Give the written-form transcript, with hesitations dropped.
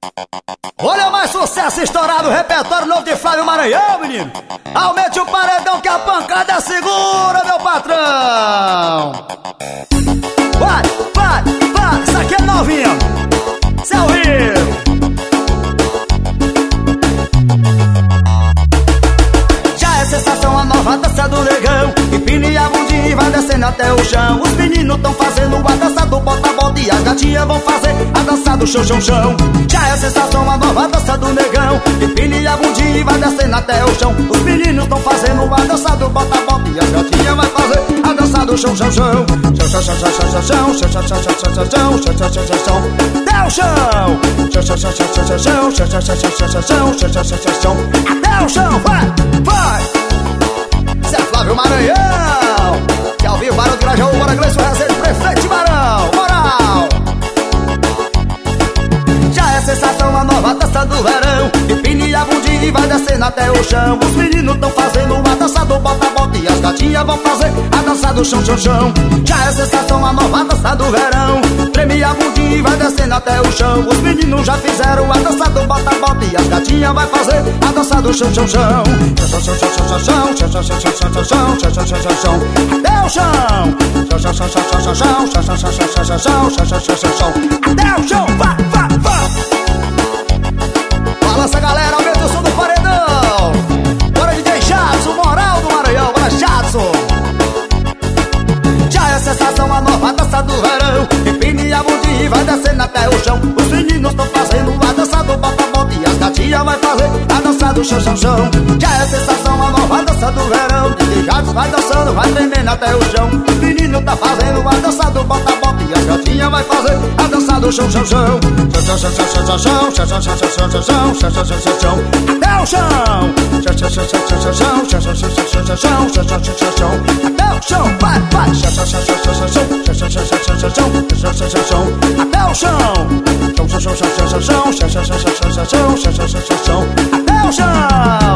Olha mais sucesso estourado, repertório novo de Flávio Maranhão, menino. Aumente o paredão que a pancada segura, meu patrão. Vai, isso aqui é novinho. Cê é o Rio. Já é sensação a nova dança do negão. Empine a bundinha e vai descendo até o chão. Os meninos tão fazendo a dança do bota-bota e as gatinhas vão fazer a dança do chão. Já é a sensação a nova dança do negão. Empine a bundinha e vai descendo até o chão. Os meninos tão fazendo a dança do bota-bota e as gatinhas vai fazer a dança do chão. Até o chão. Até o chão, vai. Cê é Flávio Maranhão. Que ao vivo, Barão do Grajaú, bora Gleison Rezende, prefeito de Barão. Moral. Já é sensação a nova dança do verão. Empine a bundinha e vai descendo até o chão. Os meninos tão fazendo a dança do bota-bota e as gatinhas vão fazer a dança do chão. Já é sensação a nova dança do verão. Treme a bundinha e vai descendo até o chão. Os meninos já fizeram a dança do bota-bota e as gatinhas vai fazer a dança do chão. Até o chão. Até o chão, vai. Balança, galera, aumenta o som do paredão. Bora DJ Jadson, moral do Maranhão, bora Jadson. Já é a sensação a nova dança do verão. Empine a bundinha e vai descendo até o chão. Os meninos tão fazendo a dança do bota-bota e as gatinhas vai fazer a dança do chão. Já é a sensação a nova dança do verão. DJ Jadson vai dançando, vai tremendo até o chão. Os meninos tá fazendo a dança do bota-bota e as gatinhas vai fazer a dança do chão. Até o chão. Até o chão, vai. Até o chão. Até o chão.